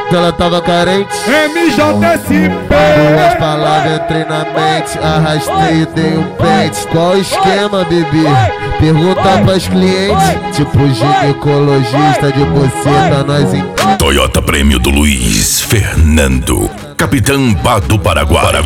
Ela tava carente, MJSP. duas palavras entrei na mente, arrastei e dei um pente. Qual o esquema, bebê? Pergunta pras clientes, tipo ginecologista de buceta, nós entende. Toyota Prêmio do Luiz Fernando, Capitão do Paraguai.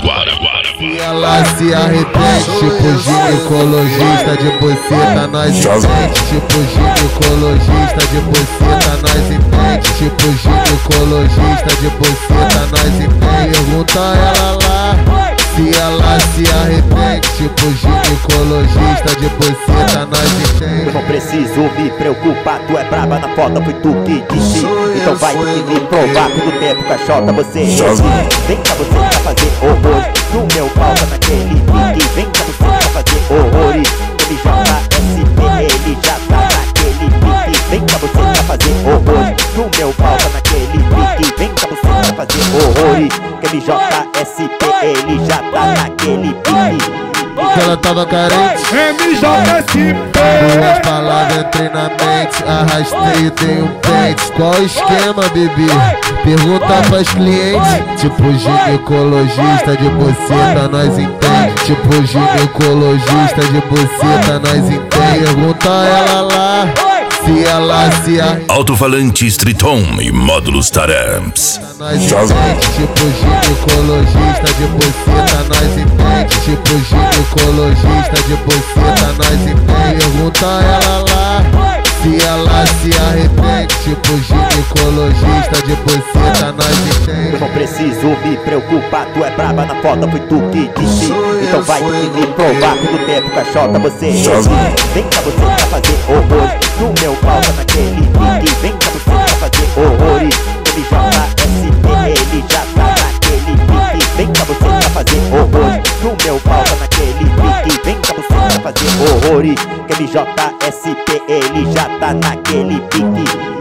E ela se arrepende, tipo ginecologista de buceta, nós entende. Tipo ginecologista de buceta, nós entende. Tipo ginecologista de buceta, nós entende. Pergunta ela lá se ela se arrepende, tipo ginecologista de buceta, nós entende. Eu não preciso me preocupar, tu é braba na foto, foi tu que disse. Então vai ter que me provar, todo tempo caixota você existe. Vem cá você pra fazer horror, no meu pau tá naquele pique. Vem cá você pra fazer horrores, MJSP, ele já tá naquele pique. Vem cá você pra fazer horror, no meu pau tá naquele pique. Vem cá você pra fazer horrores, MJSP, ele já tá naquele pique. Ela tava carente, MJSP. duas palavras entrei na mente, arrastei e dei um pente. Qual o esquema, bebê? Pergunta pras clientes, tipo ginecologista de buceta, nós entende. Tipo ginecologista de buceta, nós entende. Pergunta ela lá se ela se arrepende, Alto-falante Streeton e módulos Taramps. nós entende. Tipo ginecologista de buceta, nós entende. Tipo ginecologista de buceta, nós entende. Pergunta ela lá se ela se arrepende, tipo ginecologista de buceta, nós entende. Eu não preciso me preocupar, tu é braba na foto, foi tu que disse. Então vai ter que me provar, todo tempo caixota você existe. Vem cá você pra fazer horror, no meu pau tá naquele pique. Vem cá você pra fazer horrores, MJSP, ele já tá naquele pique. Vem cá você pra fazer horror, no meu pau tá naquele pique. Vem cá você pra fazer horrores, MJSP, ele já tá naquele pique.